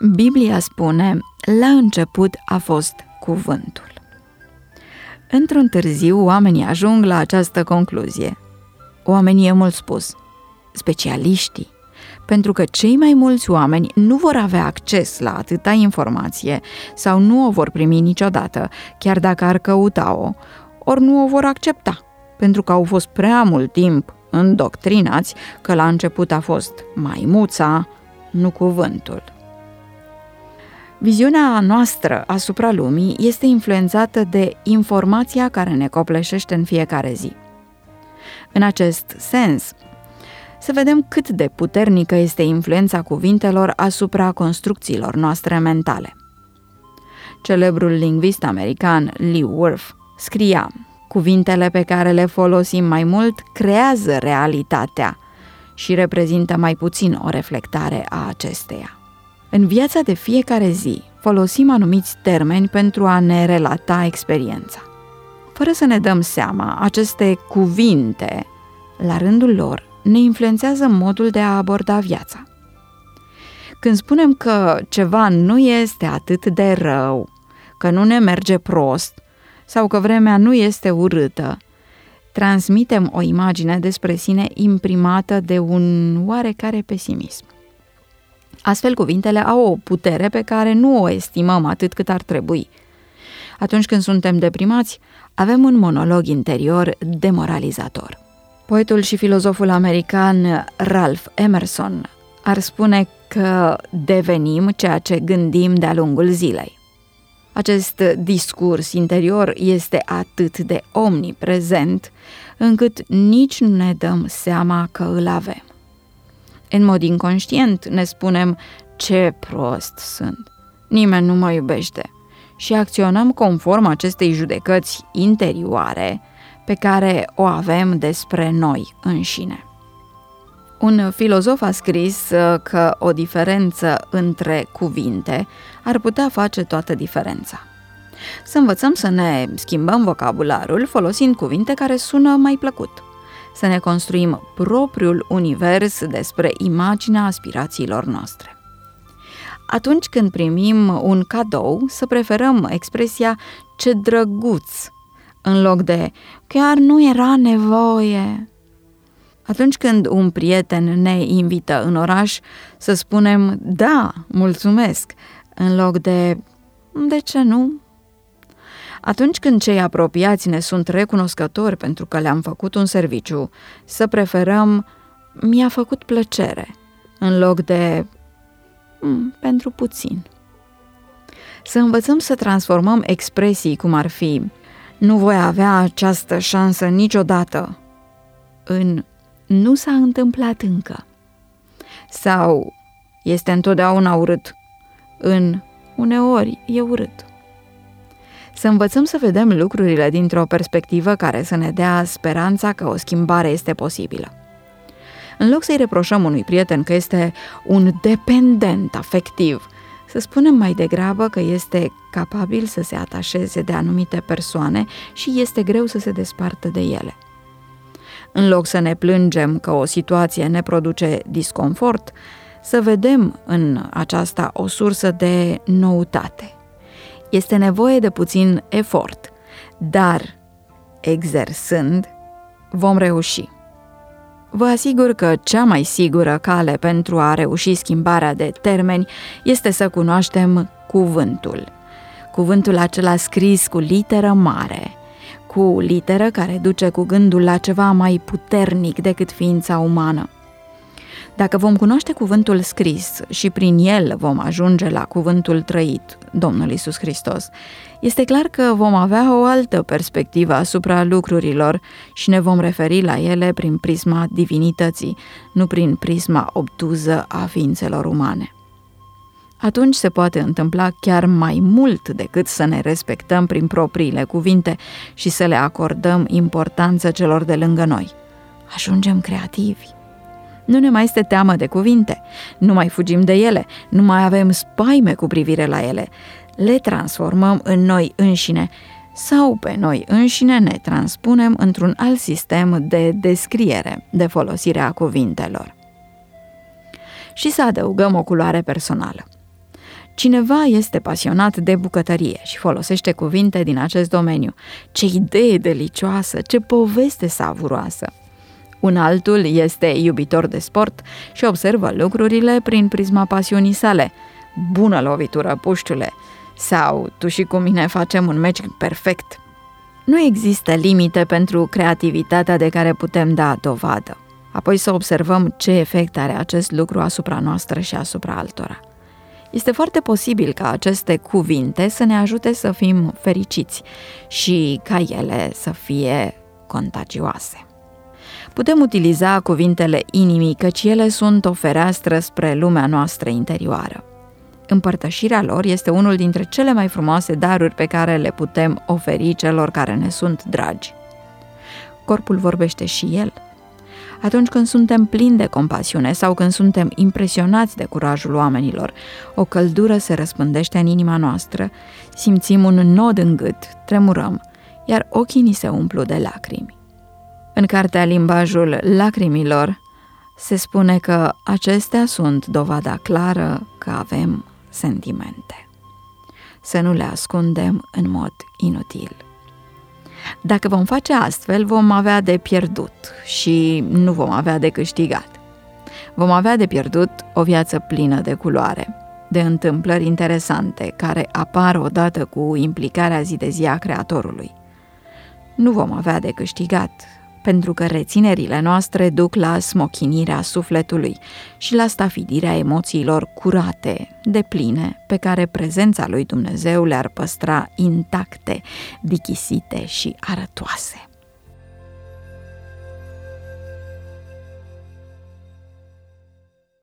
Biblia spune, la început a fost cuvântul. Într-un târziu, oamenii ajung la această concluzie. Oamenii e mult spus, specialiștii, pentru că cei mai mulți oameni nu vor avea acces la atâta informație sau nu o vor primi niciodată, chiar dacă ar căuta-o, ori nu o vor accepta, pentru că au fost prea mult timp îndoctrinați că la început a fost maimuța, nu cuvântul. Viziunea noastră asupra lumii este influențată de informația care ne copleșește în fiecare zi. În acest sens, să vedem cât de puternică este influența cuvintelor asupra construcțiilor noastre mentale. Celebrul lingvist american Lee Worth scria: cuvintele pe care le folosim mai mult creează realitatea și reprezintă mai puțin o reflectare a acesteia. În viața de fiecare zi folosim anumiți termeni pentru a ne relata experiența. Fără să ne dăm seama, aceste cuvinte, la rândul lor, ne influențează modul de a aborda viața. Când spunem că ceva nu este atât de rău, că nu ne merge prost sau că vremea nu este urâtă, transmitem o imagine despre sine imprimată de un oarecare pesimism. Astfel, cuvintele au o putere pe care nu o estimăm atât cât ar trebui. Atunci când suntem deprimați, avem un monolog interior demoralizator. Poetul și filozoful american Ralph Emerson ar spune că devenim ceea ce gândim de-a lungul zilei. Acest discurs interior este atât de omniprezent încât nici nu ne dăm seama că îl avem. În mod inconștient ne spunem: ce prost sunt, nimeni nu mă iubește, și acționăm conform acestei judecăți interioare pe care o avem despre noi înșine. Un filozof a scris că o diferență între cuvinte ar putea face toată diferența. Să învățăm să ne schimbăm vocabularul folosind cuvinte care sună mai plăcut. Să ne construim propriul univers despre imaginea aspirațiilor noastre. Atunci când primim un cadou, să preferăm expresia "ce drăguț" în loc de "chiar nu era nevoie". Atunci când un prieten ne invită în oraș, să spunem "da, mulțumesc", în loc de "de ce nu?". Atunci când cei apropiați ne sunt recunoscători pentru că le-am făcut un serviciu, să preferăm "mi-a făcut plăcere", în loc de "pentru puțin". Să învățăm să transformăm expresii cum ar fi "nu voi avea această șansă niciodată" în "nu s-a întâmplat încă", sau "este întotdeauna urât" în "uneori e urât". Să învățăm să vedem lucrurile dintr-o perspectivă care să ne dea speranța că o schimbare este posibilă. În loc să-i reproșăm unui prieten că este un dependent afectiv, să spunem mai degrabă că este capabil să se atașeze de anumite persoane și este greu să se despartă de ele. În loc să ne plângem că o situație ne produce disconfort, să vedem în aceasta o sursă de noutate. Este nevoie de puțin efort, dar exersând vom reuși. Vă asigur că cea mai sigură cale pentru a reuși schimbarea de termeni este să cunoaștem cuvântul. Cuvântul acela scris cu literă mare, cu literă care duce cu gândul la ceva mai puternic decât ființa umană. Dacă vom cunoaște cuvântul scris și prin el vom ajunge la cuvântul trăit, Domnul Iisus Hristos, este clar că vom avea o altă perspectivă asupra lucrurilor și ne vom referi la ele prin prisma divinității, nu prin prisma obtuză a ființelor umane. Atunci se poate întâmpla chiar mai mult decât să ne respectăm prin propriile cuvinte și să le acordăm importanță celor de lângă noi. Ajungem creativi. Nu ne mai este teamă de cuvinte, nu mai fugim de ele, nu mai avem spaime cu privire la ele. Le transformăm în noi înșine sau pe noi înșine ne transpunem într-un alt sistem de descriere, de folosire a cuvintelor. Și să adăugăm o culoare personală. Cineva este pasionat de bucătărie și folosește cuvinte din acest domeniu. Ce idee delicioasă, ce poveste savuroasă! Un altul este iubitor de sport și observă lucrurile prin prisma pasiunii sale. Bună lovitură, puștiule! Sau tu și cu mine facem un meci perfect. Nu există limite pentru creativitatea de care putem da dovadă. Apoi să observăm ce efect are acest lucru asupra noastră și asupra altora. Este foarte posibil ca aceste cuvinte să ne ajute să fim fericiți și ca ele să fie contagioase. Putem utiliza cuvintele inimii, căci ele sunt o fereastră spre lumea noastră interioară. Împărtășirea lor este unul dintre cele mai frumoase daruri pe care le putem oferi celor care ne sunt dragi. Corpul vorbește și el. Atunci când suntem plini de compasiune sau când suntem impresionați de curajul oamenilor, o căldură se răspândește în inima noastră, simțim un nod în gât, tremurăm, iar ochii ni se umplu de lacrimi. În cartea Limbajul lacrimilor se spune că acestea sunt dovada clară că avem sentimente. Să nu le ascundem în mod inutil. Dacă vom face astfel, vom avea de pierdut și nu vom avea de câștigat. Vom avea de pierdut o viață plină de culoare, de întâmplări interesante care apar odată cu implicarea zi de zi a Creatorului. Nu vom avea de câștigat, pentru că reținerile noastre duc la smochinirea sufletului și la stafidirea emoțiilor curate, depline, pe care prezența lui Dumnezeu le-ar păstra intacte, dichisite și arătoase.